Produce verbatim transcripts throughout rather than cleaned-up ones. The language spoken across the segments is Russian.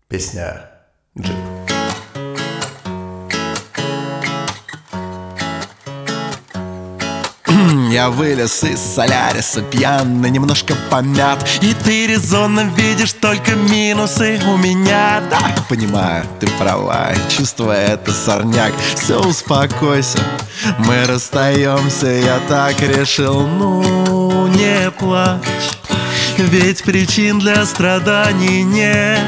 Песня «Джип». Я вылез из Соляриса пьяный, немножко помят, и ты резонно видишь только минусы у меня. Да, понимаю, ты права, чувство это сорняк. Все, успокойся, мы расстаемся, я так решил. Ну, не плачь, ведь причин для страданий нет.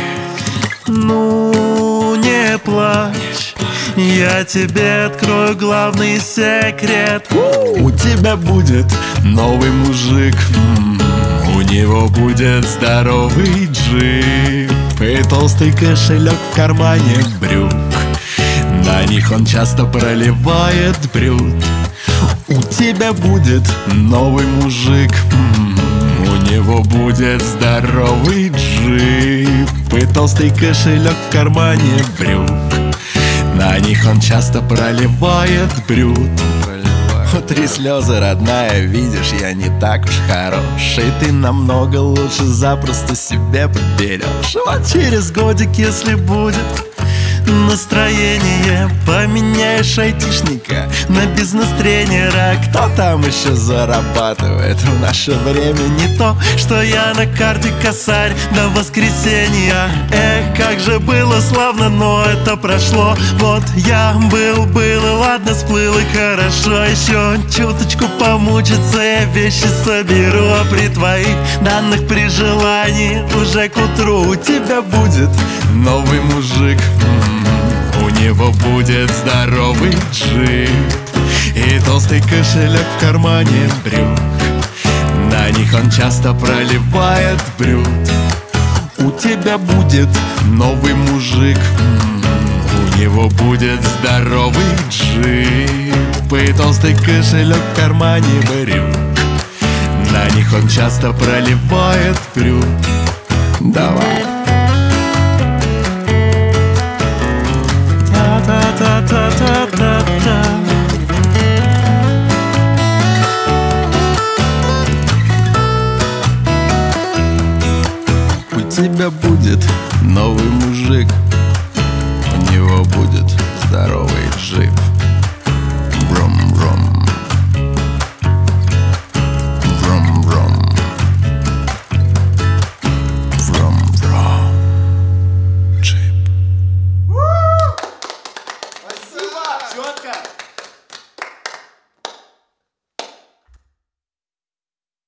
Ну, не плачь, я тебе открою главный секрет. У тебя будет новый мужик, у него будет здоровый джип и толстый кошелек в кармане брюк. На них он часто проливает брют. У тебя будет новый мужик, у него будет здоровый джип и толстый кошелек в кармане брюк. На них он часто проливает брют. Утри слезы, родная, видишь, я не так уж хорош, и ты намного лучше запросто себе подберешь. Вот через годик, если будет настроение, поменяешь айтишника на бизнес-тренера. Кто там еще зарабатывает? В наше время не то, что я на карте косарь до воскресенья. Эх, как же было славно, но это прошло. Вот я был, был, и ладно, сплыл, и хорошо. Еще чуточку помучиться, я вещи соберу. А при твоих данных, при желании, уже к утру у тебя будет новый мужик, у него будет здоровый джип и толстый кошелек в кармане брюк. На них он часто проливает брют. У тебя будет новый мужик, у него будет здоровый джип и толстый кошелек в кармане брюк. На них он часто проливает брют. Давай. Та-та-та-та-та-та. У тебя будет новый мужик, у него будет здоровый джип. Брум-брум.